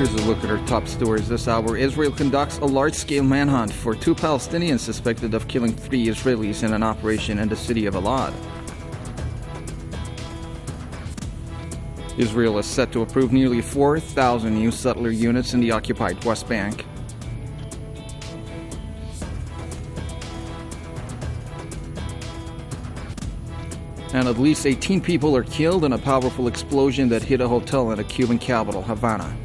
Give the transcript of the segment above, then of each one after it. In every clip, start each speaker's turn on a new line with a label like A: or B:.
A: Here's a look at our top stories this hour. Israel conducts a large-scale manhunt for 2 Palestinians suspected of killing 3 Israelis in an operation in the city of Elad. Israel is set to approve nearly 4,000 new settler units in the occupied West Bank. And at least 18 people are killed in a powerful explosion that hit a hotel in the Cuban capital, Havana.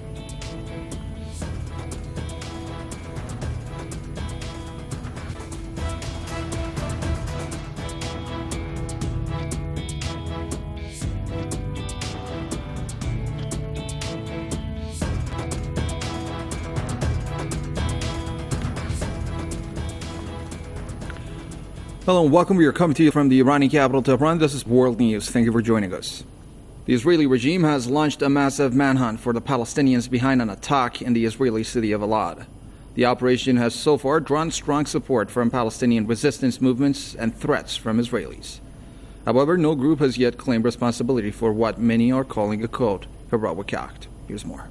A: Hello and welcome. We are coming to you from the Iranian capital, Tehran. This is World News. Thank you for joining us. The Israeli regime has launched a massive manhunt for the Palestinians behind an attack in the Israeli city of Elad. The operation has so far drawn strong support from Palestinian resistance movements and threats from Israelis. However, no group has yet claimed responsibility for what many are calling a quote, heroic act. Here's more.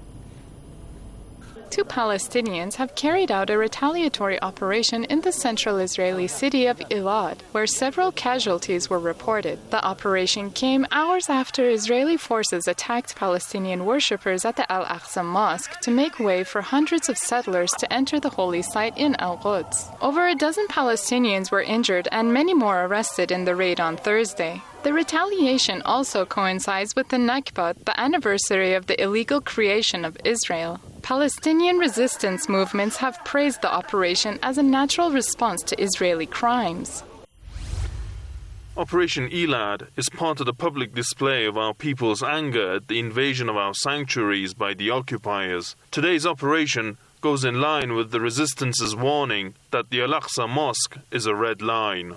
B: 2 Palestinians have carried out a retaliatory operation in the central Israeli city of Elad, where several casualties were reported. The operation came hours after Israeli forces attacked Palestinian worshippers at the Al-Aqsa Mosque to make way for hundreds of settlers to enter the holy site in Al-Quds. Over a dozen Palestinians were injured and many more arrested in the raid on Thursday. The retaliation also coincides with the Nakba, the anniversary of the illegal creation of Israel. Palestinian resistance movements have praised the operation as a natural response to Israeli crimes.
C: Operation Elad is part of the public display of our people's anger at the invasion of our sanctuaries by the occupiers. Today's operation goes in line with the resistance's warning that the Al-Aqsa Mosque is a red line.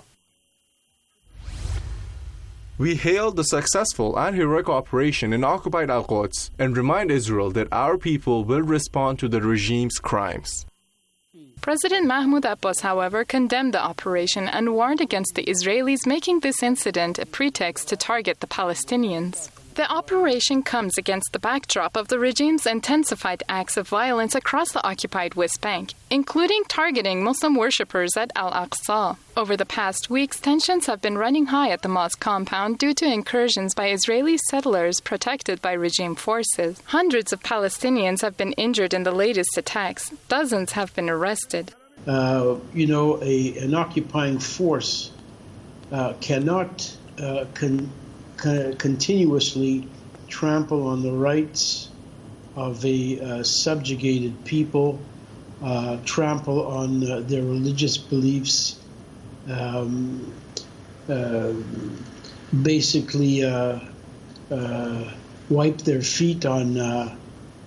D: We hail the successful and heroic operation in occupied Al-Quds and remind Israel that our people will respond to the regime's crimes.
B: President Mahmoud Abbas, however, condemned the operation and warned against the Israelis making this incident a pretext to target the Palestinians. The operation comes against the backdrop of the regime's intensified acts of violence across the occupied West Bank, including targeting Muslim worshippers at Al-Aqsa. Over the past weeks, tensions have been running high at the mosque compound due to incursions by Israeli settlers protected by regime forces. Hundreds of Palestinians have been injured in the latest attacks. Dozens have been arrested.
E: An occupying force cannot continuously trample on the rights of a subjugated people, trample on their religious beliefs, basically wipe their feet on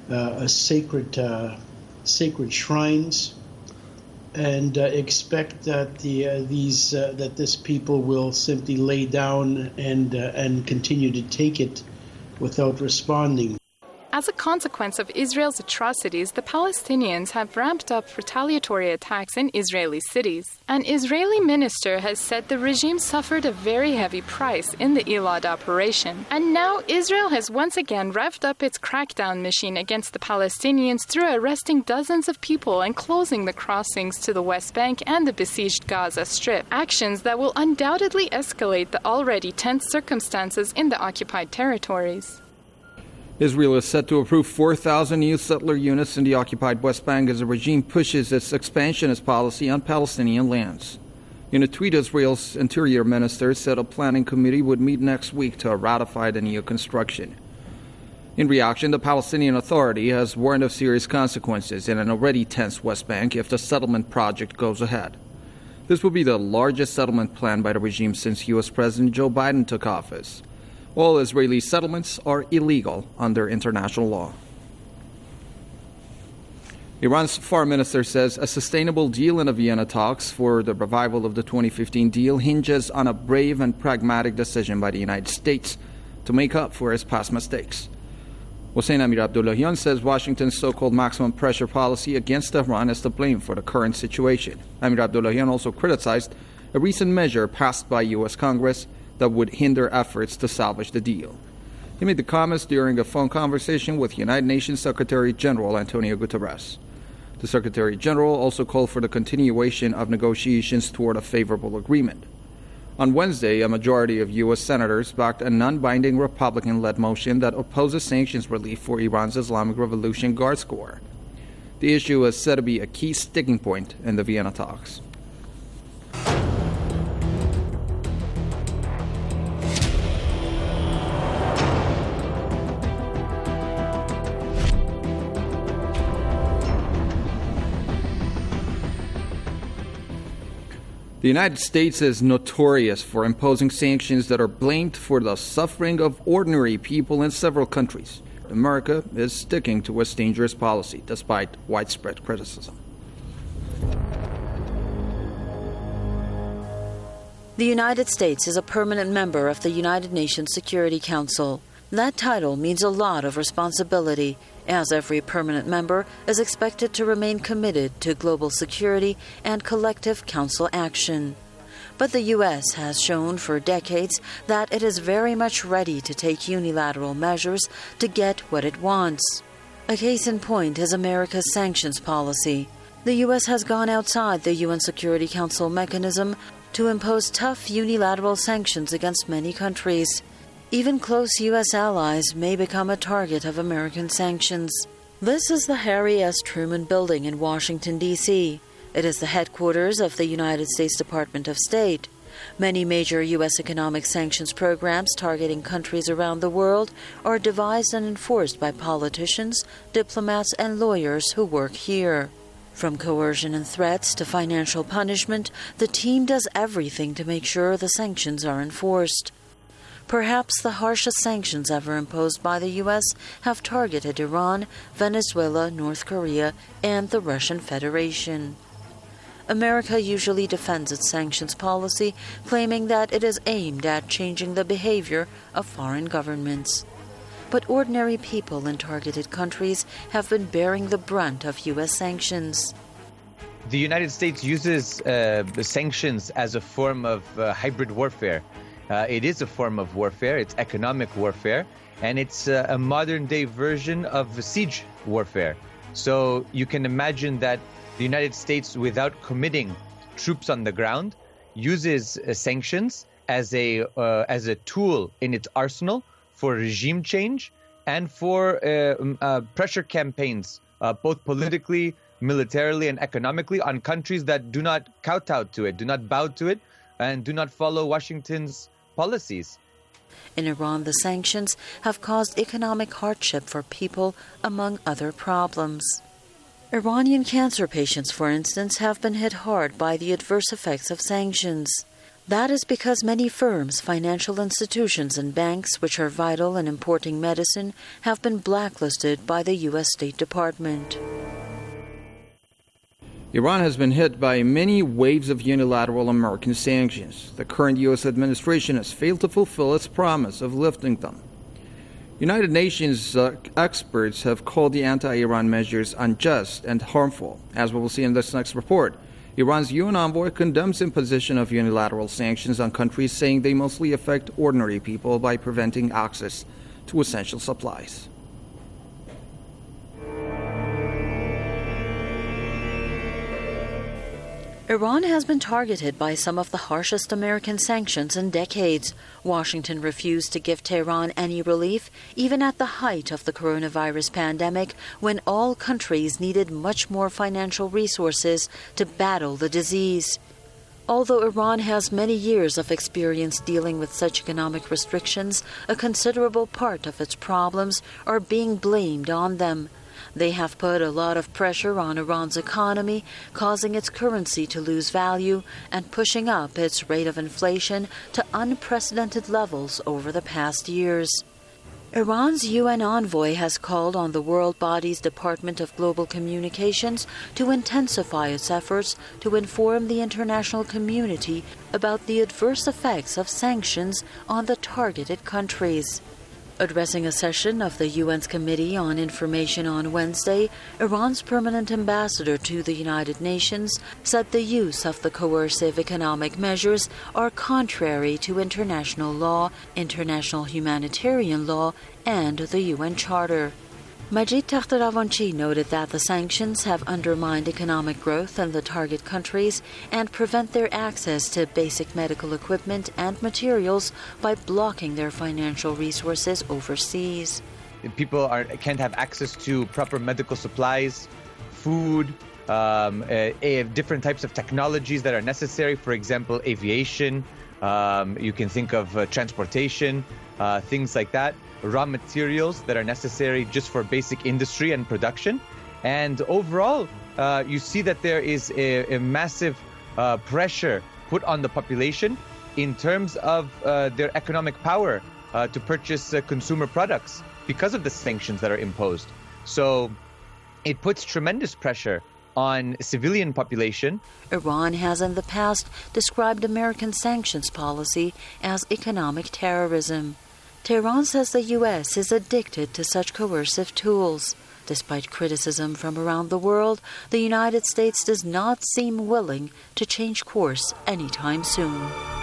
E: sacred shrines, and expect that this people will simply lay down and continue to take it without responding.
B: As a consequence of Israel's atrocities, the Palestinians have ramped up retaliatory attacks in Israeli cities. An Israeli minister has said the regime suffered a very heavy price in the Elad operation. And now Israel has once again revved up its crackdown machine against the Palestinians through arresting dozens of people and closing the crossings to the West Bank and the besieged Gaza Strip. Actions that will undoubtedly escalate the already tense circumstances in the occupied territories.
A: Israel is set to approve 4,000 new settler units in the occupied West Bank as the regime pushes its expansionist policy on Palestinian lands. In a tweet, Israel's Interior Minister said a planning committee would meet next week to ratify the new construction. In reaction, the Palestinian Authority has warned of serious consequences in an already tense West Bank if the settlement project goes ahead. This will be the largest settlement plan by the regime since U.S. President Joe Biden took office. All Israeli settlements are illegal under international law. Iran's foreign minister says a sustainable deal in the Vienna talks for the revival of the 2015 deal hinges on a brave and pragmatic decision by the United States to make up for its past mistakes. Hossein Amir Abdullahian says Washington's so-called maximum pressure policy against Tehran is to blame for the current situation. Amir Abdullahian also criticized a recent measure passed by U.S. Congress that would hinder efforts to salvage the deal. He made the comments during a phone conversation with United Nations Secretary General Antonio Guterres. The Secretary General also called for the continuation of negotiations toward a favorable agreement. On Wednesday, a majority of U.S. senators backed a non-binding Republican-led motion that opposes sanctions relief for Iran's Islamic Revolution Guards Corps. The issue is said to be a key sticking point in the Vienna talks. The United States is notorious for imposing sanctions that are blamed for the suffering of ordinary people in several countries. America is sticking to its dangerous policy, despite widespread criticism.
F: The United States is a permanent member of the United Nations Security Council. That title means a lot of responsibility, as every permanent member is expected to remain committed to global security and collective council action. But the U.S. has shown for decades that it is very much ready to take unilateral measures to get what it wants. A case in point is America's sanctions policy. The U.S. has gone outside the UN Security Council mechanism to impose tough unilateral sanctions against many countries. Even close U.S. allies may become a target of American sanctions. This is the Harry S. Truman Building in Washington, D.C. It is the headquarters of the United States Department of State. Many major U.S. economic sanctions programs targeting countries around the world are devised and enforced by politicians, diplomats, and lawyers who work here. From coercion and threats to financial punishment, the team does everything to make sure the sanctions are enforced. Perhaps the harshest sanctions ever imposed by the U.S. have targeted Iran, Venezuela, North Korea, and the Russian Federation. America usually defends its sanctions policy, claiming that it is aimed at changing the behavior of foreign governments. But ordinary people in targeted countries have been bearing the brunt of U.S. sanctions.
G: The United States uses the sanctions as a form of hybrid warfare. It is a form of warfare, it's economic warfare, and it's a modern-day version of siege warfare. So you can imagine that the United States, without committing troops on the ground, uses sanctions as a tool in its arsenal for regime change and for pressure campaigns, both politically, militarily, and economically, on countries that do not kowtow to it, do not bow to it, and do not follow Washington's policies.
F: In Iran, the sanctions have caused economic hardship for people, among other problems. Iranian cancer patients, for instance, have been hit hard by the adverse effects of sanctions. That is because many firms, financial institutions, and banks, which are vital in importing medicine, have been blacklisted by the U.S. State Department.
A: Iran has been hit by many waves of unilateral American sanctions. The current U.S. administration has failed to fulfill its promise of lifting them. United Nations experts have called the anti-Iran measures unjust and harmful. As we will see in this next report, Iran's UN envoy condemns imposition of unilateral sanctions on countries, saying they mostly affect ordinary people by preventing access to essential supplies.
F: Iran has been targeted by some of the harshest American sanctions in decades. Washington refused to give Tehran any relief, even at the height of the coronavirus pandemic, when all countries needed much more financial resources to battle the disease. Although Iran has many years of experience dealing with such economic restrictions, a considerable part of its problems are being blamed on them. They have put a lot of pressure on Iran's economy, causing its currency to lose value and pushing up its rate of inflation to unprecedented levels over the past years. Iran's UN envoy has called on the world body's Department of Global Communications to intensify its efforts to inform the international community about the adverse effects of sanctions on the targeted countries. Addressing a session of the UN's Committee on Information on Wednesday, Iran's permanent ambassador to the United Nations said the use of the coercive economic measures are contrary to international law, international humanitarian law, and the UN Charter. Majid Tahtaravanchi noted that the sanctions have undermined economic growth in the target countries and prevent their access to basic medical equipment and materials by blocking their financial resources overseas.
G: People can't have access to proper medical supplies, food, different types of technologies that are necessary, for example, aviation. You can think of transportation, things like that. Raw materials that are necessary just for basic industry and production. And overall, you see that there is a massive pressure put on the population in terms of their economic power to purchase consumer products because of the sanctions that are imposed. So it puts tremendous pressure on civilian population.
F: Iran has in the past described American sanctions policy as economic terrorism. Tehran says the U.S. is addicted to such coercive tools. Despite criticism from around the world, the United States does not seem willing to change course anytime soon.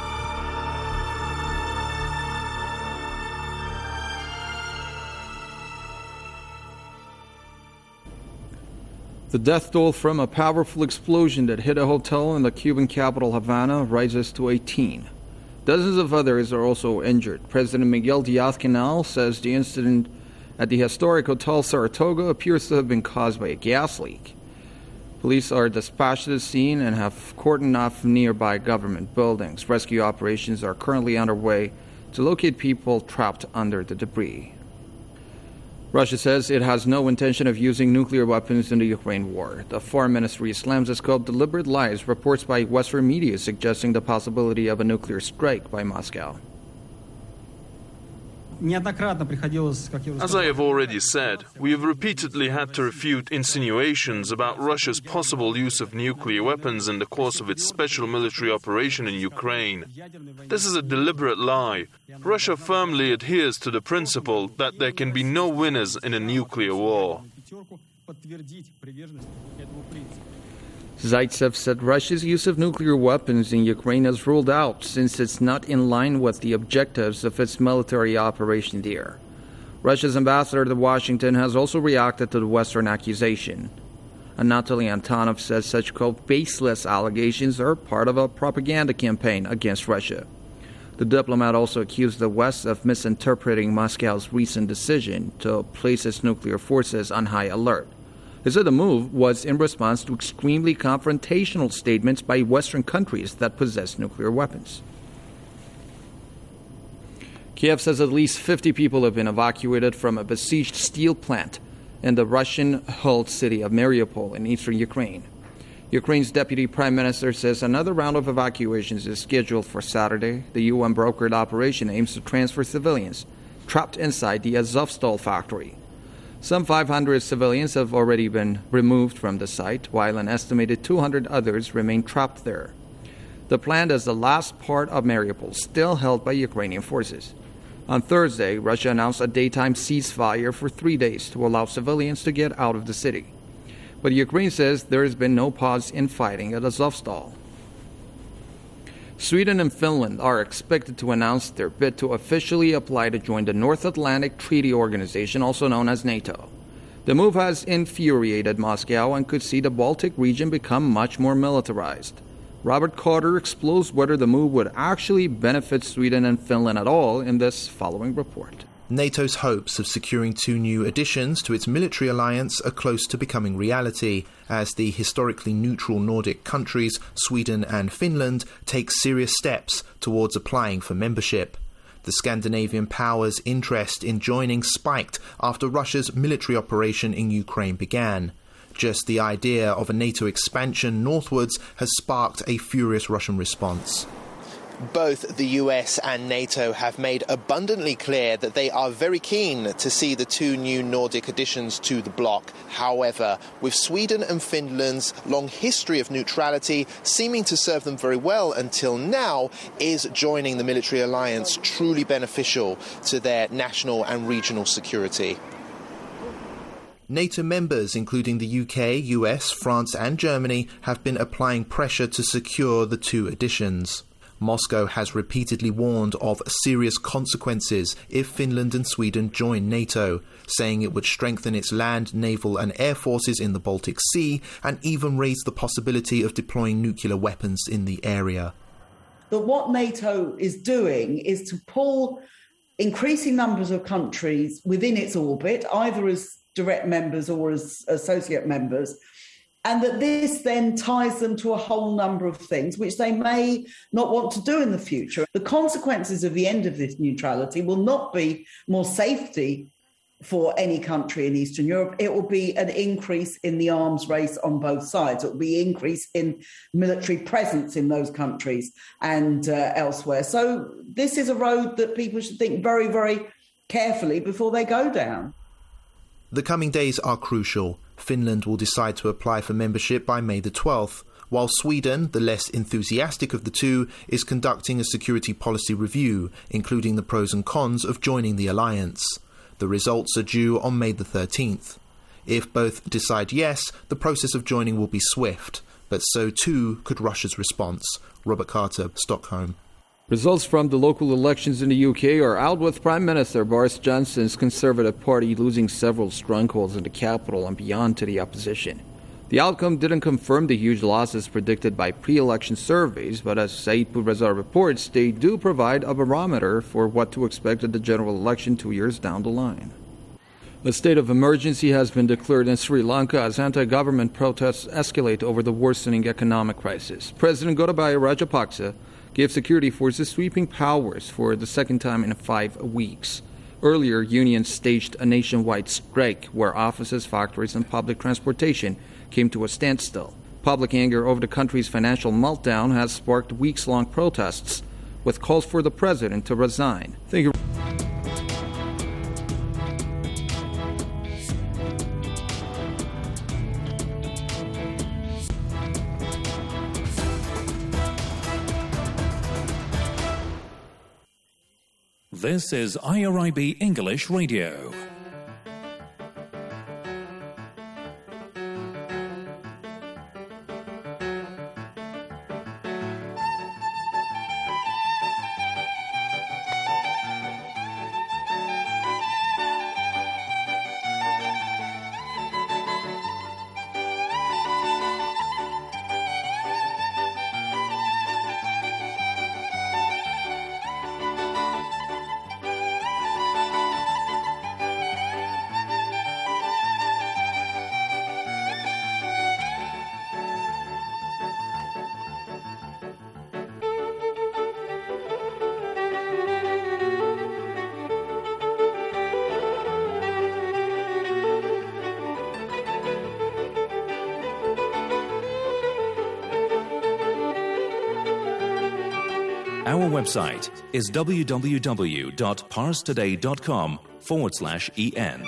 A: The death toll from a powerful explosion that hit a hotel in the Cuban capital Havana rises to 18. Dozens of others are also injured. President Miguel Diaz-Canel says the incident at the historic Hotel Saratoga appears to have been caused by a gas leak. Police are dispatched to the scene and have cordoned off nearby government buildings. Rescue operations are currently underway to locate people trapped under the debris. Russia says it has no intention of using nuclear weapons in the Ukraine war. The Foreign Ministry slams the scope deliberate lies, reports by Western media suggesting the possibility of a nuclear strike by Moscow.
C: As I have already said, we have repeatedly had to refute insinuations about Russia's possible use of nuclear weapons in the course of its special military operation in Ukraine. This is a deliberate lie. Russia firmly adheres to the principle that there can be no winners in a nuclear war.
A: Zaitsev said Russia's use of nuclear weapons in Ukraine is ruled out since it's not in line with the objectives of its military operation there. Russia's ambassador to Washington has also reacted to the Western accusation. Anatoly Antonov says such, quote, baseless allegations are part of a propaganda campaign against Russia. The diplomat also accused the West of misinterpreting Moscow's recent decision to place its nuclear forces on high alert. He said the move was in response to extremely confrontational statements by Western countries that possess nuclear weapons. Kiev says at least 50 people have been evacuated from a besieged steel plant in the Russian-held city of Mariupol in eastern Ukraine. Ukraine's deputy prime minister says another round of evacuations is scheduled for Saturday. The UN-brokered operation aims to transfer civilians trapped inside the Azovstal factory. Some 500 civilians have already been removed from the site, while an estimated 200 others remain trapped there. The plant is the last part of Mariupol still held by Ukrainian forces. On Thursday, Russia announced a daytime ceasefire for 3 days to allow civilians to get out of the city. But Ukraine says there has been no pause in fighting at Azovstal. Sweden and Finland are expected to announce their bid to officially apply to join the North Atlantic Treaty Organization, also known as NATO. The move has infuriated Moscow and could see the Baltic region become much more militarized. Robert Carter explores whether the move would actually benefit Sweden and Finland at all in this following report.
H: NATO's hopes of securing 2 new additions to its military alliance are close to becoming reality, as the historically neutral Nordic countries, Sweden and Finland, take serious steps towards applying for membership. The Scandinavian powers' interest in joining spiked after Russia's military operation in Ukraine began. Just the idea of a NATO expansion northwards has sparked a furious Russian response. Both the US and NATO have made abundantly clear that they are very keen to see the two new Nordic additions to the bloc. However, with Sweden and Finland's long history of neutrality seeming to serve them very well until now, is joining the military alliance truly beneficial to their national and regional security? NATO members, including the UK, US, France and Germany, have been applying pressure to secure the two additions. Moscow has repeatedly warned of serious consequences if Finland and Sweden join NATO, saying it would strengthen its land, naval and air forces in the Baltic Sea and even raise the possibility of deploying nuclear weapons in the area.
I: But what NATO is doing is to pull increasing numbers of countries within its orbit, either as direct members or as associate members, and that this then ties them to a whole number of things which they may not want to do in the future. The consequences of the end of this neutrality will not be more safety for any country in Eastern Europe. It will be an increase in the arms race on both sides. It will be an increase in military presence in those countries and elsewhere. So this is a road that people should think very, very carefully before they go down.
H: The coming days are crucial. Finland will decide to apply for membership by May the 12th, while Sweden, the less enthusiastic of the two, is conducting a security policy review, including the pros and cons of joining the alliance. The results are due on May the 13th. If both decide yes, the process of joining will be swift, but so too could Russia's response. Robert Carter, Stockholm.
A: Results from the local elections in the UK are out, with Prime Minister Boris Johnson's Conservative Party losing several strongholds in the capital and beyond to the opposition. The outcome didn't confirm the huge losses predicted by pre-election surveys, but as Saeed Pourazar reports, they do provide a barometer for what to expect at the general election 2 years down the line. A state of emergency has been declared in Sri Lanka as anti-government protests escalate over the worsening economic crisis. President Gotabaya Rajapaksa gave security forces sweeping powers for the second time in 5 weeks. Earlier, unions staged a nationwide strike where offices, factories, and public transportation came to a standstill. Public anger over the country's financial meltdown has sparked weeks-long protests, with calls for the president to resign. Thank you.
J: This is IRIB English Radio. Our website is www.parstoday.com/en.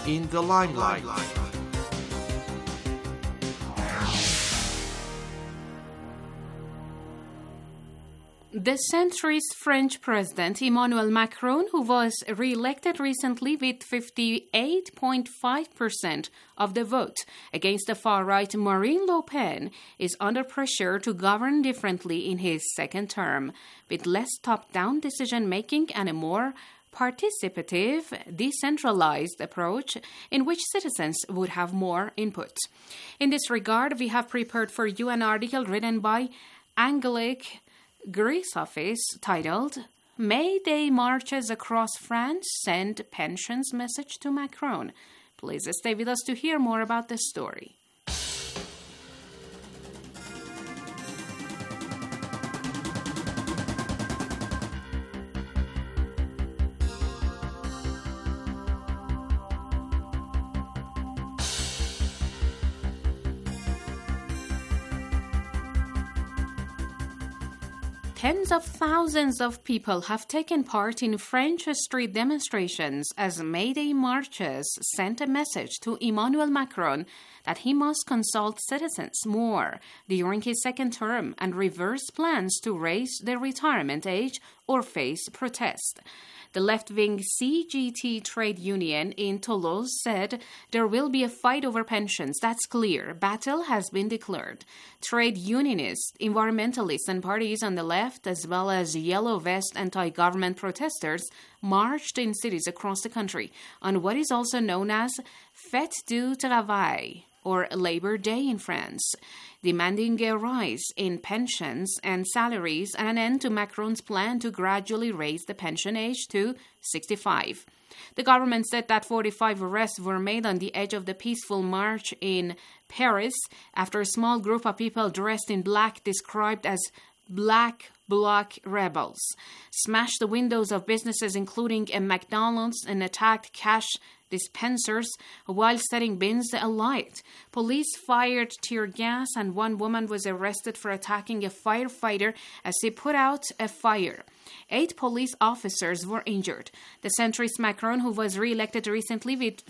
H: in the limelight.
K: The centrist French President Emmanuel Macron, who was re-elected recently with 58.5% of the vote against the far-right Marine Le Pen, is under pressure to govern differently in his second term, with less top-down decision-making and a more participative, decentralized approach in which citizens would have more input. In this regard, we have prepared for you an article written by Angelique Grisoffice titled May Day Marches Across France Send Pensions Message to Macron. Please stay with us to hear more about this story. Tens of thousands of people have taken part in French street demonstrations as May Day marches sent a message to Emmanuel Macron that he must consult citizens more during his second term and reverse plans to raise the retirement age or face protest. The left-wing CGT trade union in Toulouse said there will be a fight over pensions. That's clear. Battle has been declared. Trade unionists, environmentalists, and parties on the left, as well as yellow vest anti-government protesters, marched in cities across the country on what is also known as Fête du Travail, or Labor Day in France, demanding a rise in pensions and salaries and an end to Macron's plan to gradually raise the pension age to 65. The government said that 45 arrests were made on the edge of the peaceful march in Paris after a small group of people dressed in black, described as Black Bloc rebels, smashed the windows of businesses including a McDonald's and attacked cash dispensers while setting bins alight. Police fired tear gas and one woman was arrested for attacking a firefighter as he put out a fire. 8 police officers were injured. The centrist Macron, who was re-elected recently with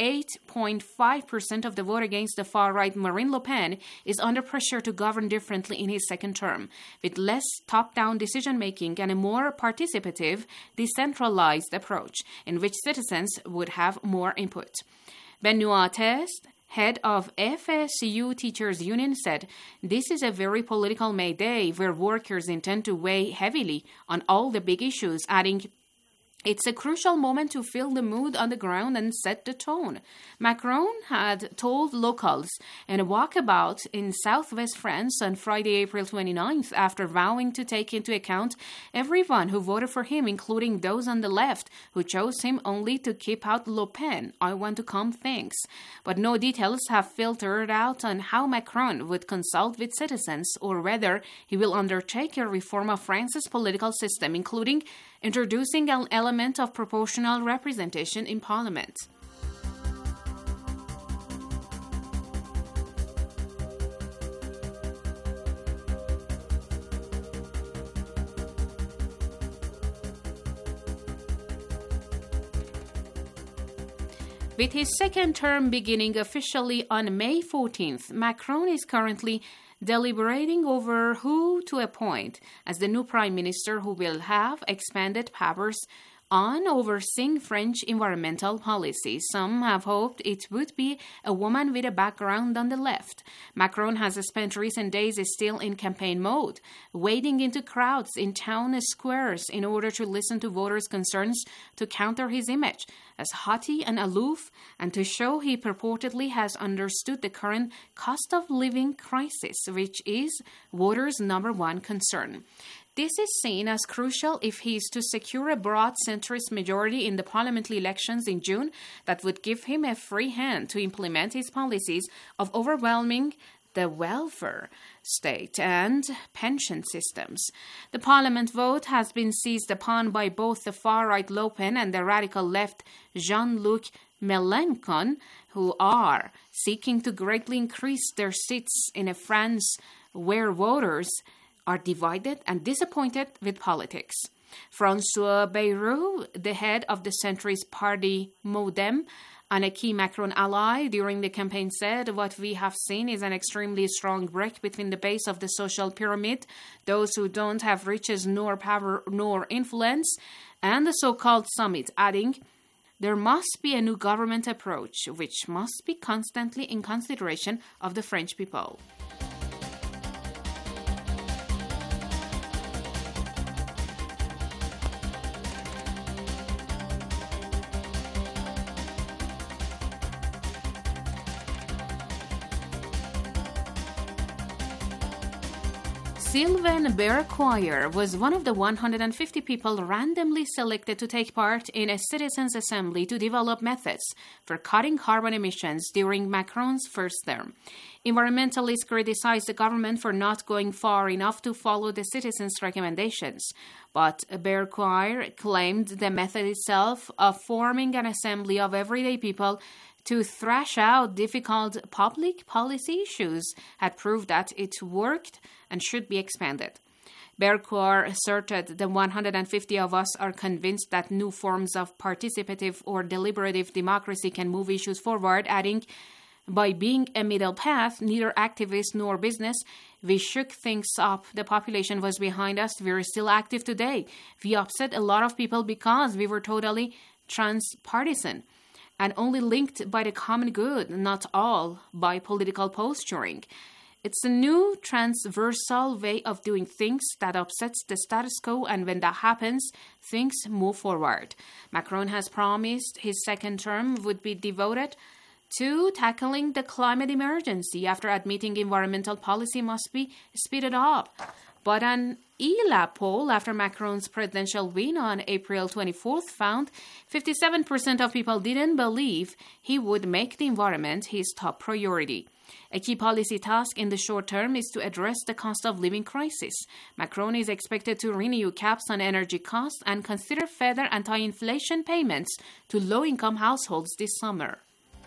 K: 58.5% of the vote against the far-right Marine Le Pen, is under pressure to govern differently in his second term, with less top-down decision-making and a more participative, decentralized approach in which citizens would have more input. Benoit Test, head of FSU Teachers Union, said, "This is a very political May Day where workers intend to weigh heavily on all the big issues," adding, "It's a crucial moment to feel the mood on the ground and set the tone." Macron had told locals in a walkabout in southwest France on Friday, April 29th, after vowing to take into account everyone who voted for him, including those on the left who chose him only to keep out Le Pen, "I want to calm things." But no details have filtered out on how Macron would consult with citizens or whether he will undertake a reform of France's political system, including introducing an element of proportional representation in parliament. With his second term beginning officially on May 14th, Macron is currently deliberating over who to appoint as the new prime minister, who will have expanded powers on overseeing French environmental policy. Some have hoped it would be a woman with a background on the left. Macron has spent recent days still in campaign mode, wading into crowds in town squares in order to listen to voters' concerns to counter his image as haughty and aloof, and to show he purportedly has understood the current cost of living crisis, which is voters' number one concern. This is seen as crucial if he is to secure a broad centrist majority in the parliamentary elections in June that would give him a free hand to implement his policies of overwhelming the welfare state and pension systems. The parliament vote has been seized upon by both the far-right Le Pen and the radical left Jean-Luc Mélenchon, who are seeking to greatly increase their seats in a France where voters are divided and disappointed with politics. François Bayrou, the head of the centrist party Modem, and a key Macron ally during the campaign, said, "What we have seen is an extremely strong break between the base of the social pyramid, those who don't have riches nor power nor influence, and the so-called summit," adding, "There must be a new government approach, which must be constantly in consideration of the French people." Sylvain Berquire was one of the 150 people randomly selected to take part in a citizens' assembly to develop methods for cutting carbon emissions during Macron's first term. Environmentalists criticized the government for not going far enough to follow the citizens' recommendations, but Berquire claimed the method itself of forming an assembly of everyday people to thrash out difficult public policy issues had proved that it worked and should be expanded. Berquire asserted the 150 of us are convinced that new forms of participative or deliberative democracy can move issues forward, adding, "By being a middle path, neither activist nor business, we shook things up. The population was behind us. We're still active today. We upset a lot of people because we were totally transpartisan and only linked by the common good, not all by political posturing. It's a new transversal way of doing things that upsets the status quo, and when that happens, things move forward." Macron has promised his second term would be devoted to tackling the climate emergency after admitting environmental policy must be speeded up. But an ELAB poll after Macron's presidential win on April 24th found 57% of people didn't believe he would make the environment his top priority. A key policy task in the short term is to address the cost of living crisis. Macron is expected to renew caps on energy costs and consider further anti-inflation payments to low-income households this summer.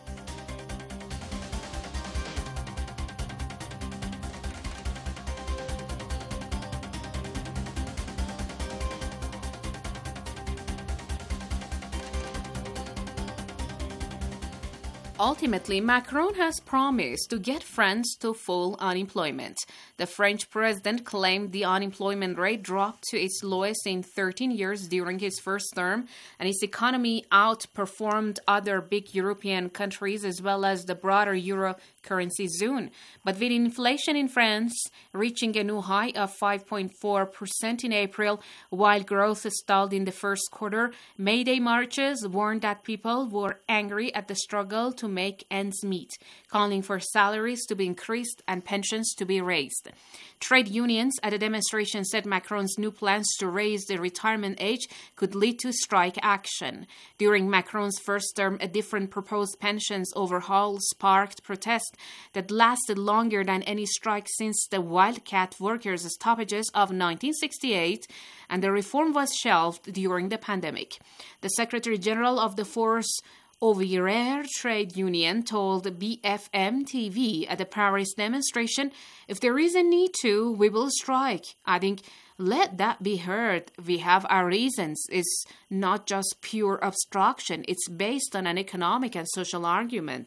K: Ultimately, Macron has promised to get France to full unemployment. The French president claimed the unemployment rate dropped to its lowest in 13 years during his first term, and his economy outperformed other big European countries as well as the broader euro currency zone. But with inflation in France reaching a new high of 5.4% in April, while growth stalled in the first quarter, May Day marches warned that people were angry at the struggle to make ends meet, calling for salaries to be increased and pensions to be raised. Trade unions at a demonstration said Macron's new plans to raise the retirement age could lead to strike action. During Macron's first term, a different proposed pensions overhaul sparked protests that lasted longer than any strike since the wildcat workers' stoppages of 1968, and the reform was shelved during the pandemic. The Secretary General of the Force Ouvrière trade union told BFM TV at the Paris demonstration, "If there is a need to, we will strike," adding, "Let that be heard. We have our reasons. It's not just pure obstruction. It's based on an economic and social argument."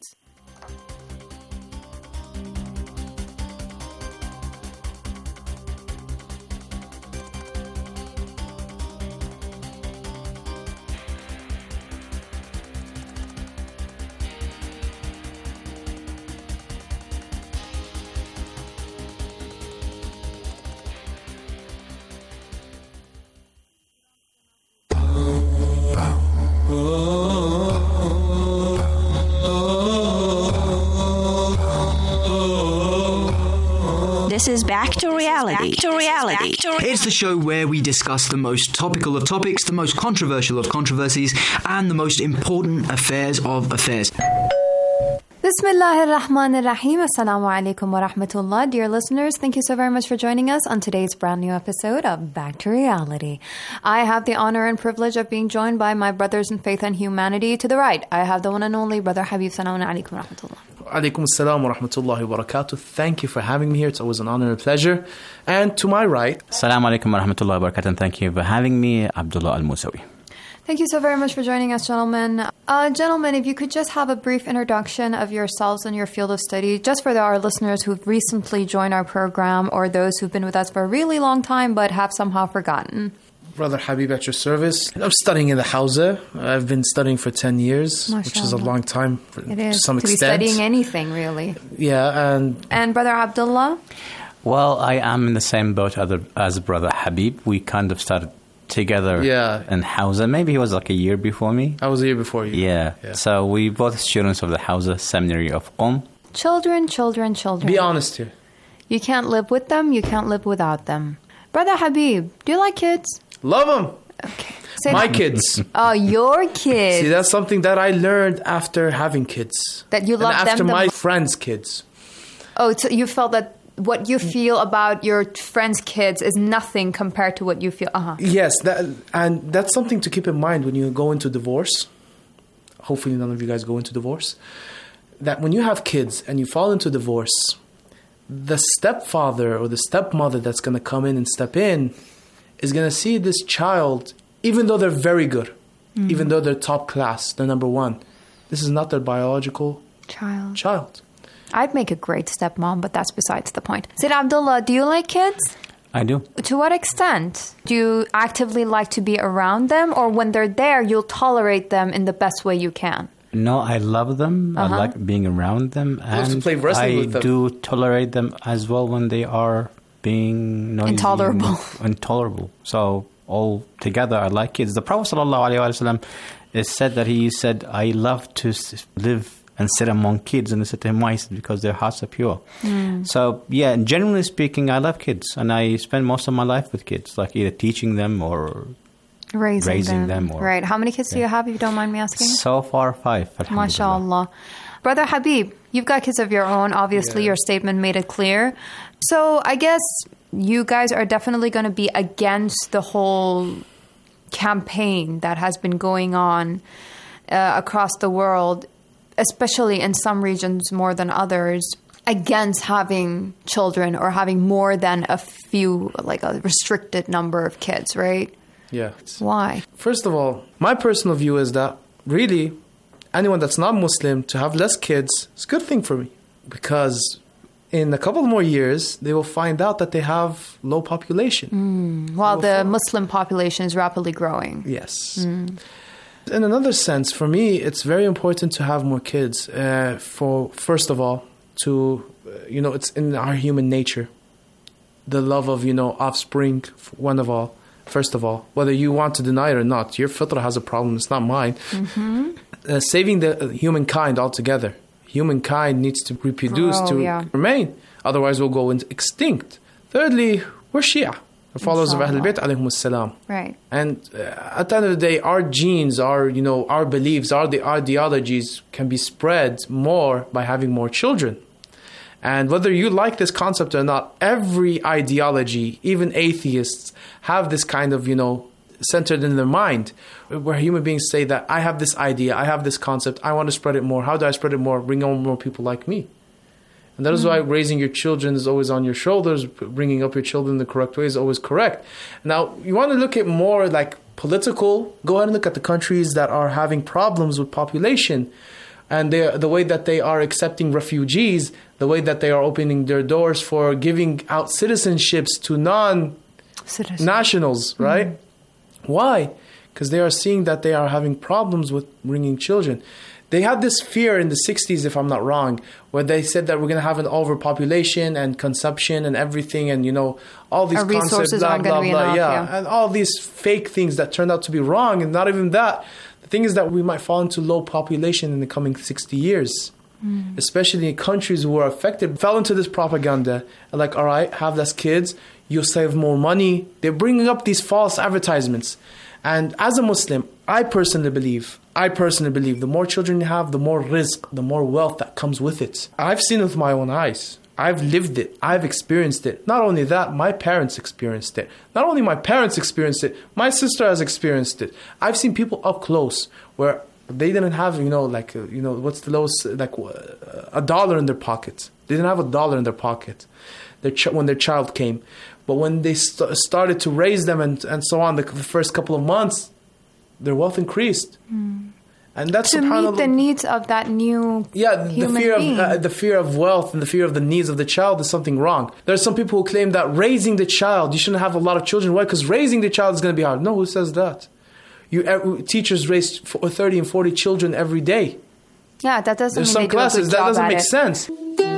L: This is Back to Reality.
M: It's the show where we discuss the most topical of topics, the most controversial of controversies, and the most important affairs of affairs.
N: Bismillah ar-Rahman ar-Rahim. Assalamu alaikum wa rahmatullah. Dear listeners, thank you so very much for joining us on today's brand new episode of Back to Reality. I have the honor and privilege of being joined by my brothers in faith and humanity. To the right, I have the one and only Brother Habib. Assalamu alaikum wa rahmatullah.
O: Alaikum assalam wa rahmatullahi wa barakatuh. Thank you for having me here. It's always an honor and a pleasure. And to my right...
P: Assalamu alaikum wa rahmatullahi wa barakatuh. And thank you for having me, Abdullah Al-Musawi.
N: Thank you so very much for joining us, gentlemen. Gentlemen, if you could just have a brief introduction of yourselves and your field of study, just for our listeners who've recently joined our program or those who've been with us for a really long time but have somehow forgotten.
O: Brother Habib, at your service. I'm studying in the Hawza. I've been studying for 10 years, which is a long time to some extent.
N: To be studying anything, really.
O: Yeah,
N: and Brother Abdullah?
P: Well, I am in the same boat as Brother Habib. We kind of started together in Hawza. Maybe he was like a year before me.
O: I was a year before you.
P: Yeah. So we both students of the Hawza Seminary of Qom.
N: Children.
O: Be honest here.
N: You can't live with them, you can't live without them. Brother Habib, do you like kids?
O: Love them.
N: Okay.
O: My kids.
N: Oh, your kids.
O: See, that's something that I learned after having kids.
N: That you love them.
O: After my friends' kids.
N: Oh, so you felt that what you feel about your friends' kids is nothing compared to what you feel.
O: Yes, and that's something to keep in mind when you go into divorce. Hopefully none of you guys go into divorce. That when you have kids and you fall into divorce, the stepfather or the stepmother that's going to come in and step in is going to see this child, even though they're very good, even though they're top class, they're number one. This is not their biological child.
N: I'd make a great stepmom, but that's besides the point. Sayyid Abdullah, do you like kids?
P: I do.
N: To what extent? Do you actively like to be around them, or when they're there, you'll tolerate them in the best way you can?
P: No, I love them. I like being around them. And
O: to play wrestling with them.
P: I do tolerate them as well when they are being noisy. Intolerable. So all together, I like kids. The Prophet ﷺ is said that he said, I love to live and sit among kids. And I said to him, why? He said, because their hearts are pure. So, yeah, generally speaking, I love kids. And I spend most of my life with kids, like either teaching them or raising them.
N: Right. How many kids do you have, if you don't mind me asking?
P: So far, 5.
N: MashaAllah. Brother Habib, you've got kids of your own. Obviously, your statement made it clear. So I guess you guys are definitely going to be against the whole campaign that has been going on across the world, especially in some regions more than others, against having children or having more than a few, like a restricted number of kids, right?
O: Yeah.
N: Why?
O: First of all, my personal view is that really anyone that's not Muslim to have less kids is a good thing for me, because in a couple more years they will find out that they have low population.
N: While the Muslim population is rapidly growing.
O: Yes. In another sense, for me, it's very important to have more kids. First of all, it's in our human nature. The love of, offspring, first of all, whether you want to deny it or not. Your fitrah has a problem, it's not mine. Saving the humankind altogether. Humankind needs to reproduce remain. Otherwise, we'll go extinct. Thirdly, we're Shia. The followers of Ahlul Bayt alayhum as-salam.
N: Right.
O: And at the end of the day, our genes, our beliefs, our ideologies can be spread more by having more children. And whether you like this concept or not, every ideology, even atheists, have this kind of, centered in their mind, where human beings say that I have this idea, I have this concept, I want to spread it more. How do I spread it more? Bring on more people like me. And that is why raising your children is always on your shoulders. Bringing up your children in the correct way is always correct. Now, you want to look at more like political, go ahead and look at the countries that are having problems with population and the way that they are accepting refugees, the way that they are opening their doors for giving out citizenships to non-nationals, right? Why? Because they are seeing that they are having problems with bringing children. They had this fear in the 60s, if I'm not wrong, where they said that we're going to have an overpopulation and consumption and everything, and all these concepts, blah, blah, blah, and all these fake things that turned out to be wrong. And not even that. The thing is that we might fall into low population in the coming 60 years, especially in countries who are affected, fell into this propaganda. And all right, have less kids, you'll save more money. They're bringing up these false advertisements. And as a Muslim, I personally believe the more children you have, the more rizq, the more wealth that comes with it. I've seen it with my own eyes. I've lived it. I've experienced it. Not only that, my parents experienced it. Not only my parents experienced it, my sister has experienced it. I've seen people up close where But they didn't have, what's the lowest, $1 in their pocket. They didn't have $1 in their pocket when their child came. But when they started to raise them and so on, the first couple of months, their wealth increased. And that's
N: to meet the needs of that new human being.
O: The fear of wealth and the fear of the needs of the child is something wrong. There's some people who claim that raising the child, you shouldn't have a lot of children. Why? Because raising the child is going to be hard. No, who says that? Teachers raise 30 and 40 children every day.
N: Yeah, that doesn't
O: There's
N: mean
O: some classes that doesn't make sense.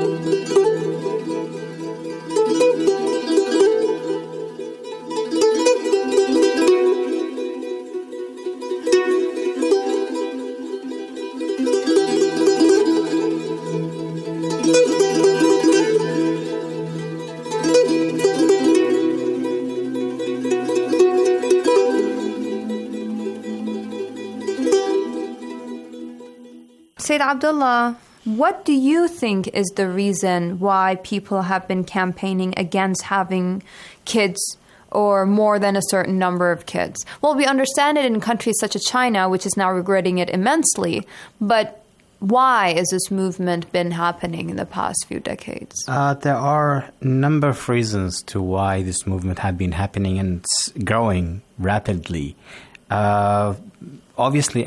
N: Sayyid Abdullah, what do you think is the reason why people have been campaigning against having kids or more than a certain number of kids? Well, we understand it in countries such as China, which is now regretting it immensely. But why has this movement been happening in the past few decades?
P: There are a number of reasons to why this movement has been happening and it's growing rapidly. Obviously,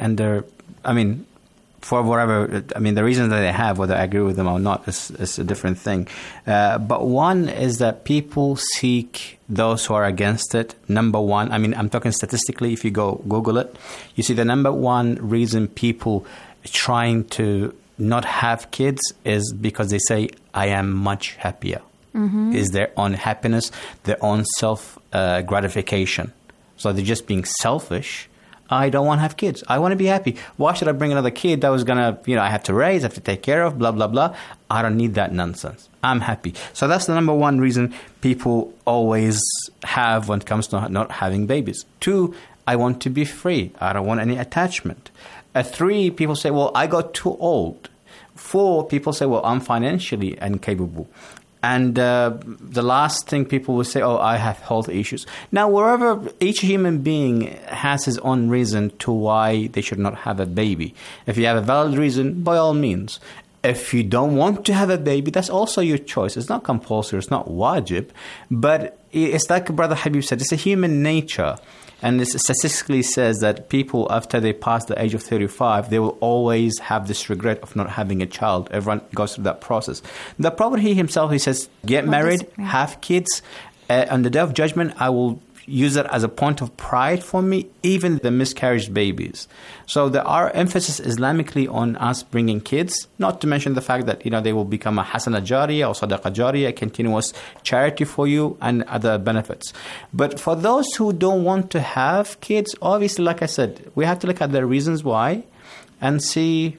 P: for whatever, the reasons that they have, whether I agree with them or not, is a different thing. But one is that people seek those who are against it. Number one, I'm talking statistically, if you go Google it, you see the number one reason people trying to not have kids is because they say, I am much happier. Mm-hmm. Is their own happiness, their own self-gratification. So they're just being selfish. I don't want to have kids. I want to be happy. Why should I bring another kid that was going to, I have to raise, I have to take care of, blah, blah, blah. I don't need that nonsense. I'm happy. So that's the number one reason people always have when it comes to not having babies. 2, I want to be free. I don't want any attachment. 3, people say, well, I got too old. 4, people say, well, I'm financially incapable. And the last thing people will say, I have health issues. Now, wherever each human being has his own reason to why they should not have a baby. If you have a valid reason, by all means. If you don't want to have a baby, that's also your choice. It's not compulsory. It's not wajib. But it's like Brother Habib said, it's a human nature. And it statistically says that people, after they pass the age of 35, they will always have this regret of not having a child. Everyone goes through that process. The Prophet, he himself, he says, get married, have kids. On the Day of Judgment, I will use it as a point of pride for me, even the miscarriage babies. So there are emphasis Islamically on us bringing kids, not to mention the fact that, they will become a hasana jariyah or sadaqa jariyah, a continuous charity for you and other benefits. But for those who don't want to have kids, obviously, like I said, we have to look at the reasons why and see,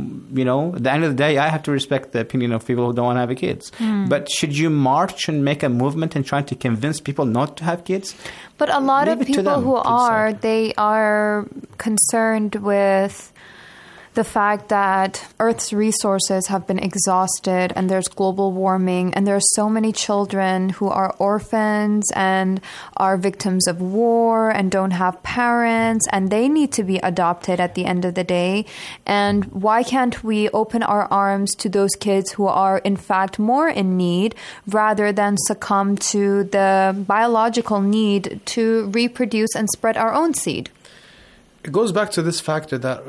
P: at the end of the day, I have to respect the opinion of people who don't want to have kids. But should you march and make a movement and try to convince people not to have kids?
N: But a lot of people who are, they are concerned with the fact that Earth's resources have been exhausted and there's global warming and there's so many children who are orphans and are victims of war and don't have parents and they need to be adopted at the end of the day. And why can't we open our arms to those kids who are in fact more in need rather than succumb to the biological need to reproduce and spread our own seed?
O: It goes back to this factor that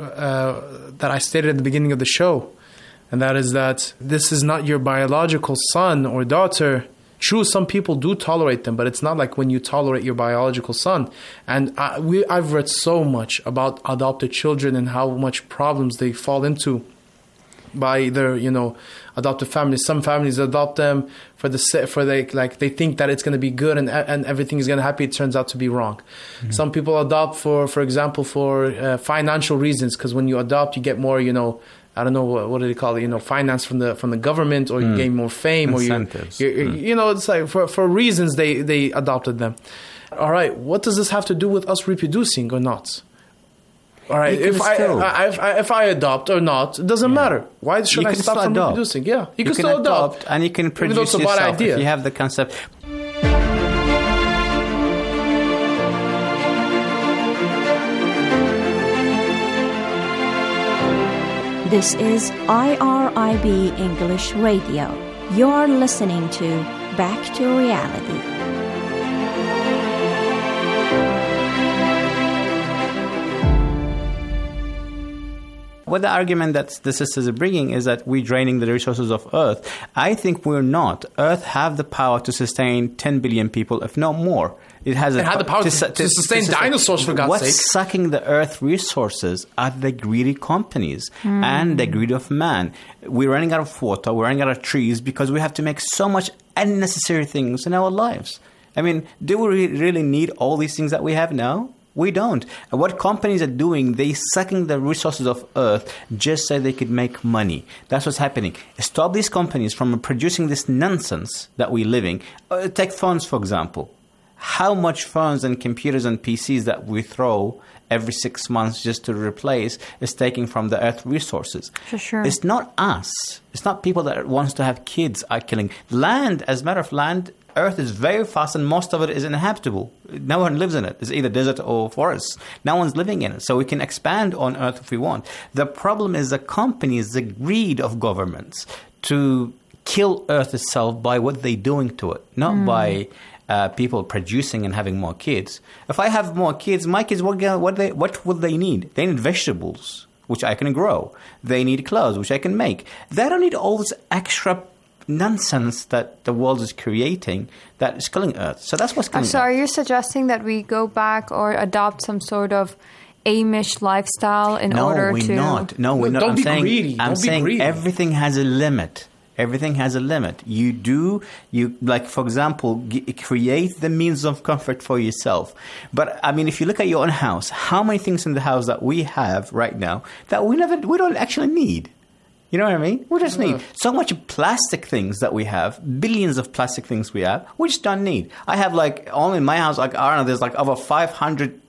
O: I stated at the beginning of the show, and that is that this is not your biological son or daughter. True, some people do tolerate them, but it's not like when you tolerate your biological son. And I've read so much about adopted children and how much problems they fall into by their, adopted families. Some families adopt them they think that it's going to be good and everything is going to happen. It turns out to be wrong. Mm-hmm. Some people adopt for example, for financial reasons, because when you adopt, you get more, I don't know what do they call it, finance from the government, or you gain more fame,
P: incentives.
O: Or it's like for reasons they adopted them. All right, what does this have to do with us reproducing or not? All right, if I adopt or not, it doesn't matter. Why should I stop from reproducing? Yeah, you can still adopt.
P: And you can produce yourself if you have the concept.
L: This is IRIB English Radio. You're listening to Back to Reality.
P: What the argument that the sisters are bringing is that we're draining the resources of Earth. I think we're not. Earth have the power to sustain 10 billion people, if not more. It has
O: the power to sustain dinosaurs, for God's sake.
P: What's sucking the Earth resources are the greedy companies and the greed of man. We're running out of water, we're running out of trees because we have to make so much unnecessary things in our lives. I mean, do we really need all these things that we have now? We don't. And what companies are doing, they're sucking the resources of Earth just so they could make money. That's what's happening. Stop these companies from producing this nonsense that we're living. Take phones, for example. How much phones and computers and PCs that we throw every 6 months just to replace is taking from the Earth resources.
N: For sure.
P: It's not us. It's not people that wants to have kids are killing. Land, as a matter of land, Earth is very fast and most of it is inhabitable. No one lives in it. It's either desert or forest. No one's living in it. So we can expand on Earth if we want. The problem is the companies, the greed of governments to kill Earth itself by what they're doing to it, not by people producing and having more kids. If I have more kids, my kids, what will they need? They need vegetables, which I can grow. They need clothes, which I can make. They don't need all this extra nonsense that the world is creating that is killing Earth. So that's what's killing Earth.
N: So are you suggesting that we go back or adopt some sort of Amish lifestyle in order to...
P: No, we're not.
O: Don't be greedy.
P: I'm saying everything has a limit. Everything has a limit. You like, for example, create the means of comfort for yourself. But, I mean, if you look at your own house, how many things in the house that we have right now that we don't actually need? You know what I mean? We just need so much plastic things that we have, billions of plastic things we have, we just don't need. I have, like, only in my house, like, I don't know, there's like over 500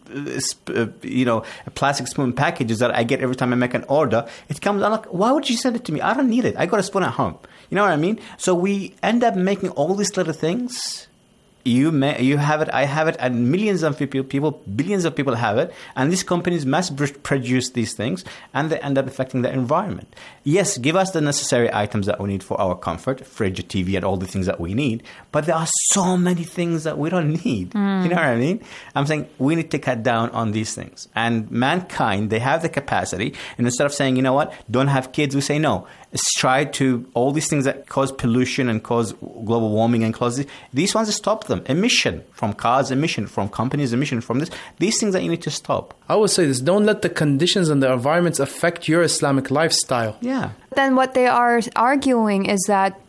P: plastic spoon packages that I get every time I make an order. It comes, I'm like, why would you send it to me? I don't need it. I got a spoon at home. You know what I mean? So we end up making all these little things. You have it, I have it, and millions of people, billions of people have it, and these companies mass produce these things, and they end up affecting the environment. Yes, give us the necessary items that we need for our comfort, fridge, TV, and all the things that we need, but there are so many things that we don't need. You know what I mean? I'm saying we need to cut down on these things. And mankind, they have the capacity, and instead of saying, you know what, don't have kids, we say no. Try to, all these things that cause pollution and cause global warming and cause these ones, stop them. Emission from cars, emission from companies, emission from this. These things that you need to stop.
O: I would say this, don't let the conditions and the environments affect your Islamic lifestyle.
P: Yeah.
N: Then what they are arguing is that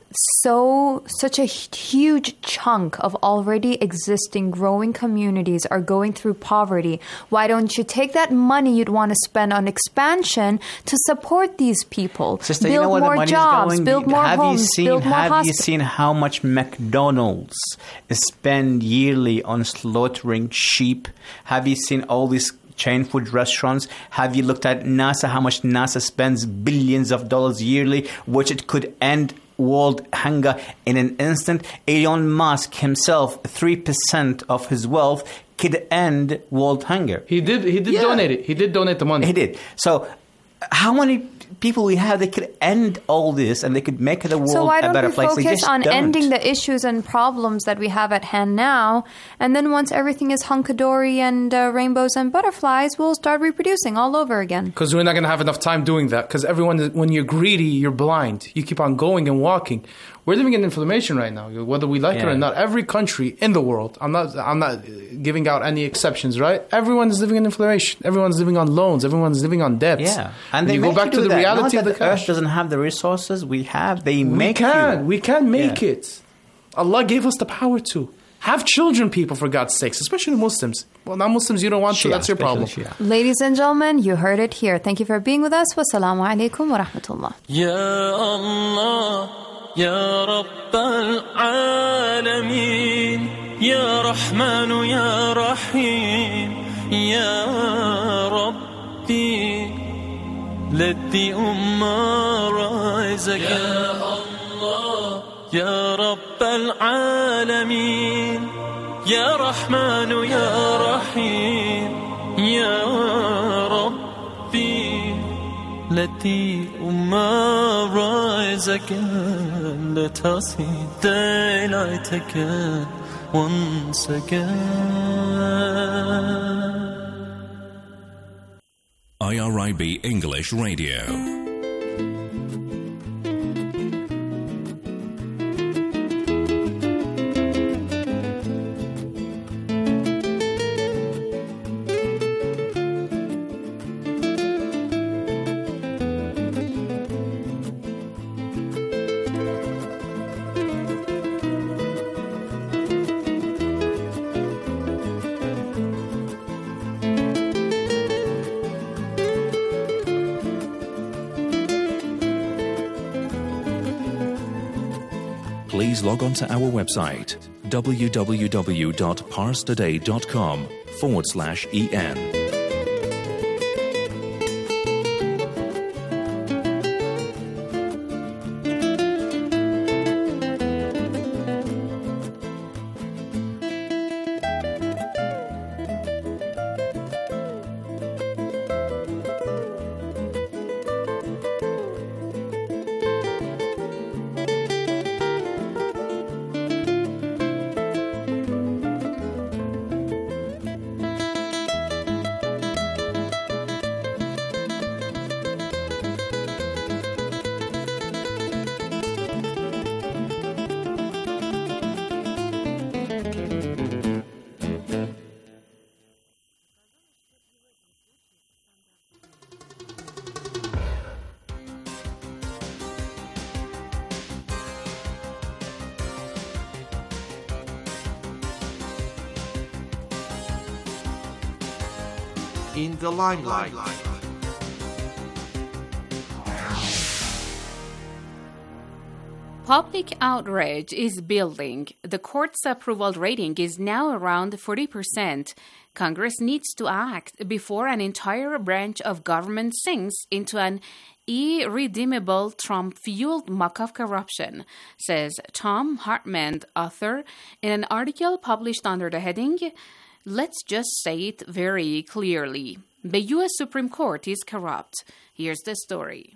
N: such a huge chunk of already existing growing communities are going through poverty. Why don't you take that money you'd want to spend on expansion to support these people?
P: Sister,
N: build
P: you know where
N: more
P: the money's
N: jobs,
P: going?
N: build more homes, build more hospitals.
P: Have you seen how much McDonald's spend yearly on slaughtering sheep? Have you seen all these chain food restaurants? Have you looked at NASA, how much NASA spends billions of dollars yearly, which it could end world hunger in an instant? Elon Musk himself, 3% of his wealth could end world hunger.
O: He did donate it. He did donate the money.
P: He did. So how many people we have that could end all this and they could make the world a better place?
N: So why don't we focus on ending the issues and problems that we have at hand now, and then once everything is hunky-dory and rainbows and butterflies, we'll start reproducing all over again?
O: Because we're not going to have enough time doing that. Because when you're greedy, you're blind. You keep on going and walking. We're living in inflammation right now, whether we like it or not. Every country in the world, I'm not giving out any exceptions, right? Everyone is living in inflation. Everyone's living on loans. Everyone's living on debts.
P: Yeah, and
O: you go back to the reality of the
P: Earth doesn't have the resources we have. We
O: can make it. Allah gave us the power to. Have children, people, for God's sakes, especially Muslims. Well, non-Muslims, you don't want to. That's your problem.
N: Ladies and gentlemen, you heard it here. Thank you for being with us. Wassalamu alaikum wa rahmatullah.
Q: Ya Allah, Ya Rabb al-Alameen, Ya Rahman, Ya Rahim, Ya Rabbi, let the Ummah rise again. Ya Allah, Ya Rabb al-Alameen, Ya Rahman, Ya Rahim, Ya Rabbi, Let the Ummah rise again. Let us see daylight again, once again.
J: IRIB English Radio. Please log on to our website www.parstoday.com/en.
H: In the limelight.
K: Public outrage is building. The court's approval rating is now around 40%. Congress needs to act before an entire branch of government sinks into an irredeemable Trump-fueled muck of corruption, says Tom Hartman, author, in an article published under the heading, "Let's just say it very clearly. The U.S. Supreme Court is corrupt." Here's the story.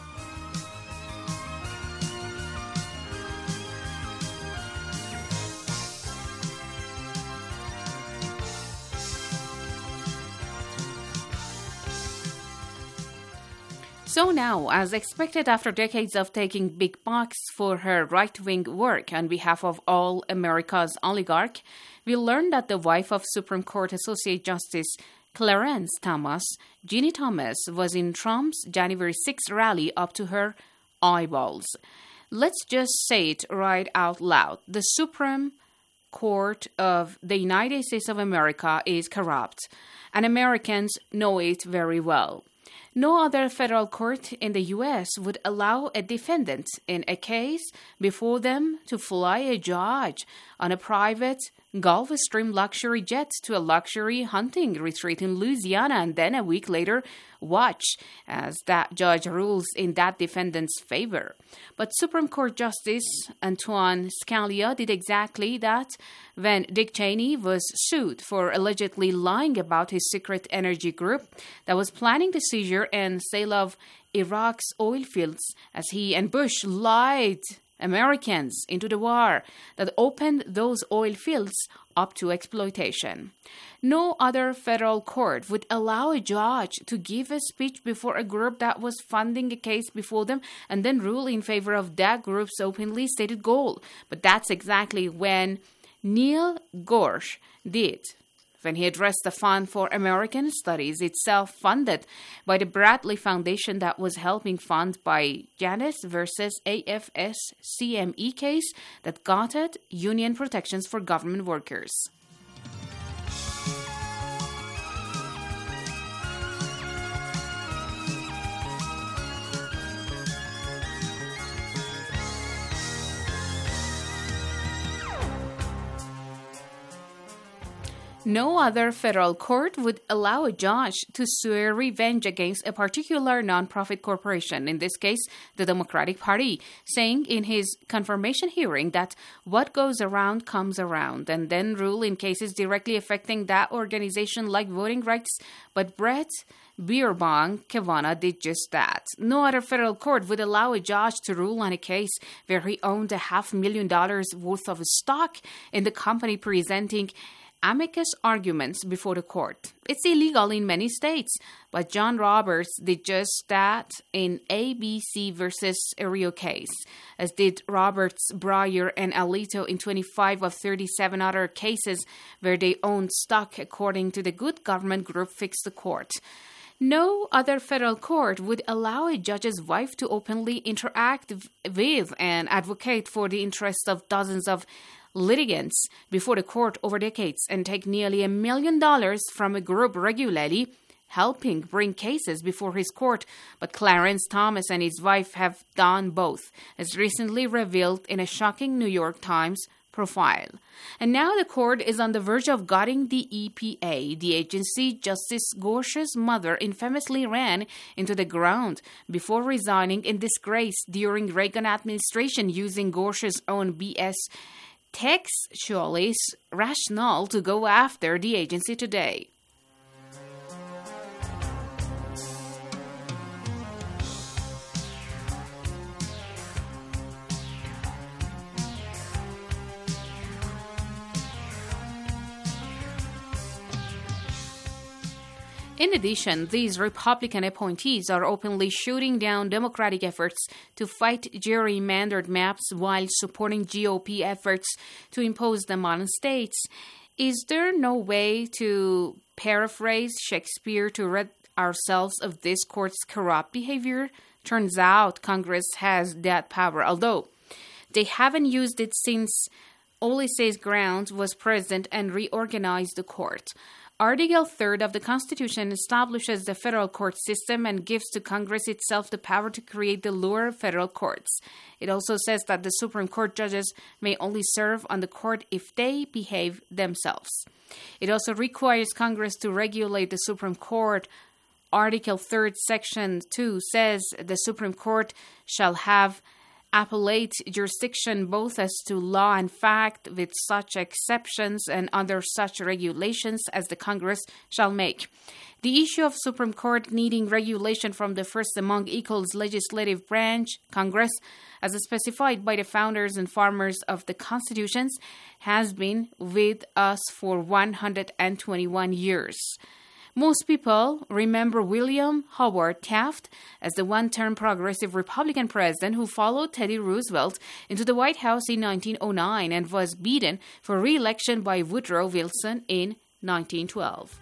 K: So now, as expected after decades of taking big bucks for her right-wing work on behalf of all America's oligarch, we learned that the wife of Supreme Court Associate Justice Clarence Thomas, Ginny Thomas, was in Trump's January 6 rally up to her eyeballs. Let's just say it right out loud. The Supreme Court of the United States of America is corrupt, and Americans know it very well. No other federal court in the U.S. would allow a defendant in a case before them to fly a judge on a private Gulfstream luxury jet to a luxury hunting retreat in Louisiana and then a week later watch as that judge rules in that defendant's favor. But Supreme Court Justice Antoine Scalia did exactly that when Dick Cheney was sued for allegedly lying about his secret energy group that was planning the seizure and sale of Iraq's oil fields, as he and Bush lied Americans into the war that opened those oil fields up to exploitation. No other federal court would allow a judge to give a speech before a group that was funding a case before them and then rule in favor of that group's openly stated goal. But that's exactly when Neil Gorsuch did when he addressed the Fund for American Studies, itself funded by the Bradley Foundation that was helping fund by Janus versus AFS CME case that gutted union protections for government workers. No other federal court would allow a judge to swear revenge against a particular nonprofit corporation, in this case, the Democratic Party, saying in his confirmation hearing that what goes around comes around, and then rule in cases directly affecting that organization like voting rights. But Brett Bierbong Kavanaugh did just that. No other federal court would allow a judge to rule on a case where he owned $500,000 worth of stock in the company, presenting amicus arguments before the court. It's illegal in many states, but John Roberts did just that in ABC versus Aereo case, as did Roberts, Breyer, and Alito in 25 of 37 other cases where they owned stock, according to the Good Government Group Fix the Court. No other federal court would allow a judge's wife to openly interact with and advocate for the interests of dozens of litigants before the court over decades and take nearly $1 million from a group regularly helping bring cases before his court. But Clarence Thomas and his wife have done both, as recently revealed in a shocking New York Times profile. And now the court is on the verge of gutting the EPA, the agency Justice Gorsuch's mother infamously ran into the ground before resigning in disgrace during Reagan administration, using Gorsuch's own BS textually rationale to go after the agency today. In addition, these Republican appointees are openly shooting down Democratic efforts to fight gerrymandered maps while supporting GOP efforts to impose them on states. Is there no way to paraphrase Shakespeare to rid ourselves of this court's corrupt behavior? Turns out Congress has that power, although they haven't used it since Ulysses Grant was president and reorganized the court. Article 3 of the Constitution establishes the federal court system and gives to Congress itself the power to create the lower federal courts. It also says that the Supreme Court judges may only serve on the court if they behave themselves. It also requires Congress to regulate the Supreme Court. Article 3, Section 2 says the Supreme Court shall have appellate jurisdiction both as to law and fact, with such exceptions and under such regulations as the Congress shall make. The issue of Supreme Court needing regulation from the first among equals legislative branch, Congress, as specified by the founders and farmers of the Constitutions, has been with us for 121 years. Most people remember William Howard Taft as the one-term progressive Republican president who followed Teddy Roosevelt into the White House in 1909 and was beaten for re-election by Woodrow Wilson in 1912.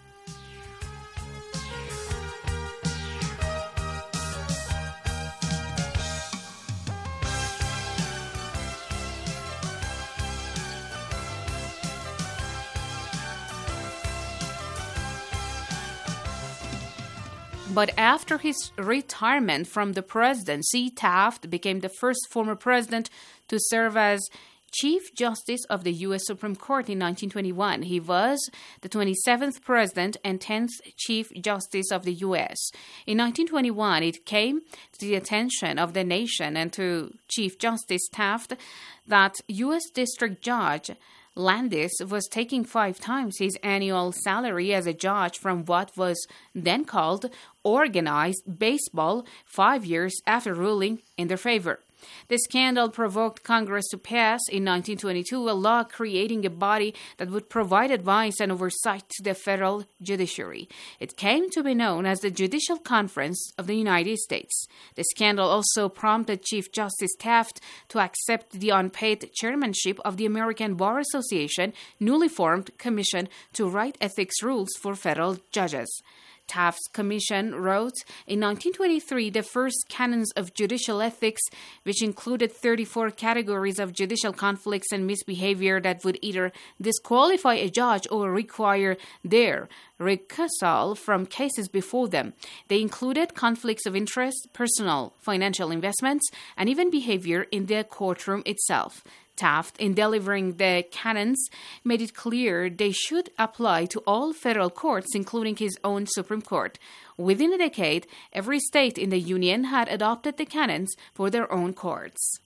K: But after his retirement from the presidency, Taft became the first former president to serve as Chief Justice of the U.S. Supreme Court in 1921. He was the 27th President and 10th Chief Justice of the U.S. In 1921, it came to the attention of the nation and to Chief Justice Taft that U.S. District Judge Landis was taking 5 times his annual salary as a judge from what was then called organized baseball 5 years after ruling in their favor. The scandal provoked Congress to pass in 1922 a law creating a body that would provide advice and oversight to the federal judiciary. It came to be known as the Judicial Conference of the United States. The scandal also prompted Chief Justice Taft to accept the unpaid chairmanship of the American Bar Association newly formed commission to write ethics rules for federal judges. Taft's commission wrote in 1923 the first canons of judicial ethics, which included 34 categories of judicial conflicts and misbehavior that would either disqualify a judge or require their recusal from cases before them. They included conflicts of interest, personal financial investments, and even behavior in the courtroom itself. Taft, in delivering the canons, made it clear they should apply to all federal courts, including his own Supreme Court. Within a decade, every state in the Union had adopted the canons for their own courts.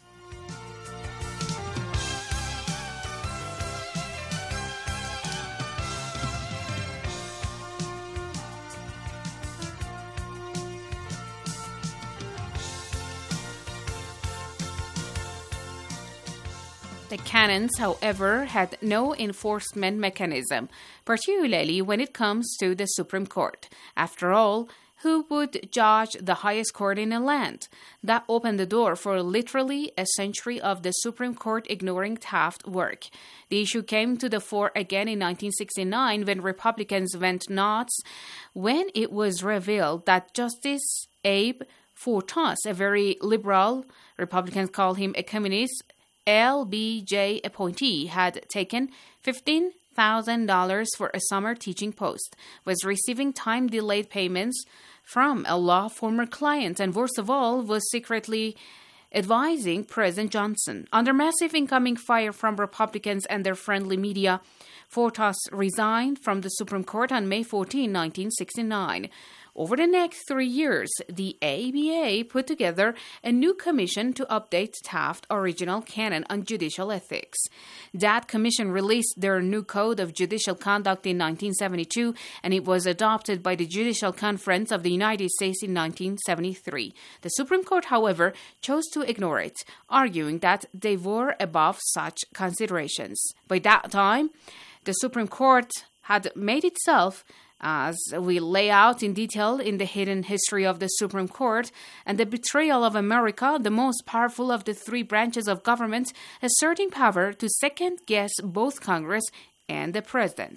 K: The canons, however, had no enforcement mechanism, particularly when it comes to the Supreme Court. After all, who would judge the highest court in a land? That opened the door for literally a century of the Supreme Court ignoring Taft work. The issue came to the fore again in 1969 when Republicans went nuts when it was revealed that Justice Abe Fortas, a very liberal, Republicans call him a communist, LBJ appointee, had taken $15,000 for a summer teaching post, was receiving time-delayed payments from a law former client, and worst of all, was secretly advising President Johnson. Under massive incoming fire from Republicans and their friendly media, Fortas resigned from the Supreme Court on May 14, 1969. Over the next 3 years, the ABA put together a new commission to update Taft's original canon on judicial ethics. That commission released their new Code of Judicial Conduct in 1972, and it was adopted by the Judicial Conference of the United States in 1973. The Supreme Court, however, chose to ignore it, arguing that they were above such considerations. By that time, the Supreme Court had made itself, as we lay out in detail in the hidden history of the Supreme Court, and the betrayal of America, the most powerful of the three branches of government, asserting power to second-guess both Congress and the President.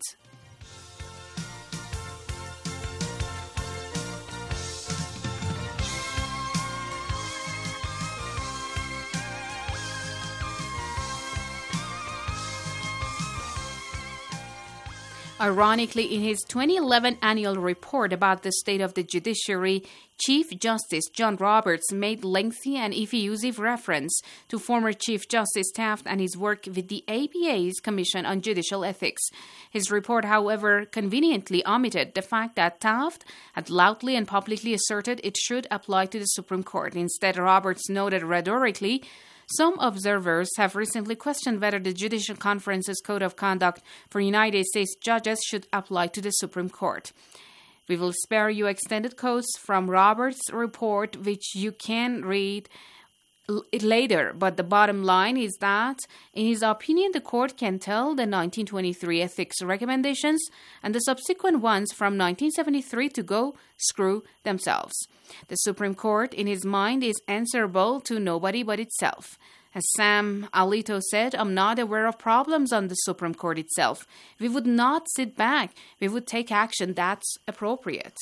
K: Ironically, in his 2011 annual report about the state of the judiciary, Chief Justice John Roberts made lengthy and effusive reference to former Chief Justice Taft and his work with the ABA's Commission on Judicial Ethics. His report, however, conveniently omitted the fact that Taft had loudly and publicly asserted it should apply to the Supreme Court. Instead, Roberts noted rhetorically, some observers have recently questioned whether the Judicial Conference's Code of Conduct for United States judges should apply to the Supreme Court. We will spare you extended quotes from Roberts' report, which you can read later, but the bottom line is that, in his opinion, the court can tell the 1923 ethics recommendations and the subsequent ones from 1973 to go screw themselves. The Supreme Court, in his mind, is answerable to nobody but itself. As Sam Alito said, I'm not aware of problems on the Supreme Court itself. We would not sit back. We would take action that's appropriate.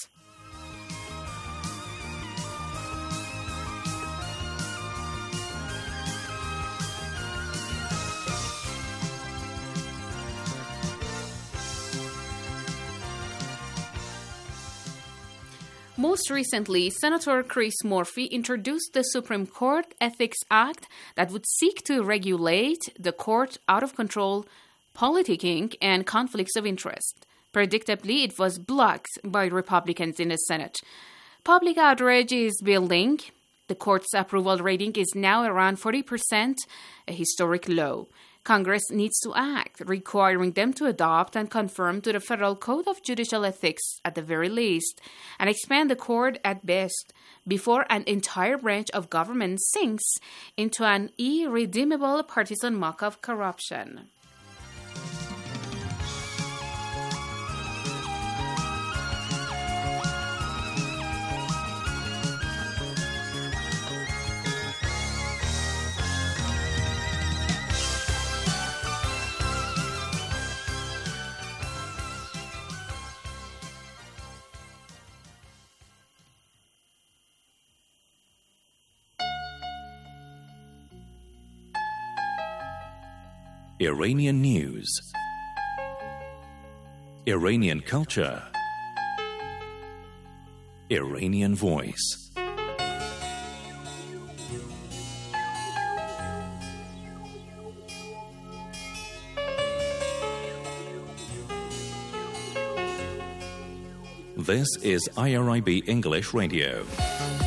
K: Most recently, Senator Chris Murphy introduced the Supreme Court Ethics Act that would seek to regulate the court out-of-control politicking and conflicts of interest. Predictably, it was blocked by Republicans in the Senate. Public outrage is building. The court's approval rating is now around 40%, a historic low. Congress needs to act, requiring them to adopt and conform to the Federal Code of Judicial Ethics at the very least, and expand the court at best, before an entire branch of government sinks into an irredeemable partisan muck of corruption.
J: Iranian news, Iranian culture, Iranian voice. This is IRIB English Radio.